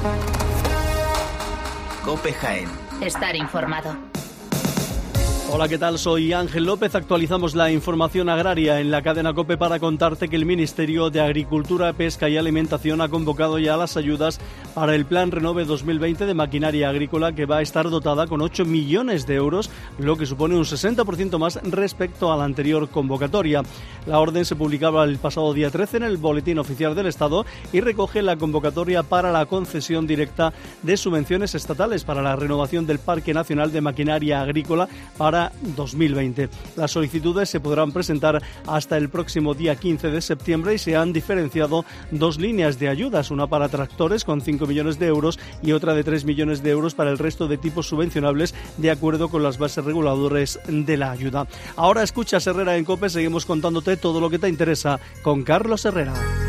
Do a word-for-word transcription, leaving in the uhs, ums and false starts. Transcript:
COPE Jaén. Estar informado. Hola, ¿qué tal? Soy Ángel López. Actualizamos la información agraria en la cadena COPE para contarte que el Ministerio de Agricultura, Pesca y Alimentación ha convocado ya las ayudas para el Plan Renove dos mil veinte de maquinaria agrícola, que va a estar dotada con ocho millones de euros, lo que supone un sesenta por ciento más respecto a la anterior convocatoria. La orden se publicaba el pasado día trece en el Boletín Oficial del Estado y recoge la convocatoria para la concesión directa de subvenciones estatales para la renovación del Parque Nacional de Maquinaria Agrícola para dos mil veinte. Las solicitudes se podrán presentar hasta el próximo día quince de septiembre y se han diferenciado dos líneas de ayudas, una para tractores con cinco millones de euros y otra de tres millones de euros para el resto de tipos subvencionables, de acuerdo con las bases reguladoras de la ayuda. Ahora escuchas Herrera en COPE, seguimos contándote todo lo que te interesa con Carlos Herrera.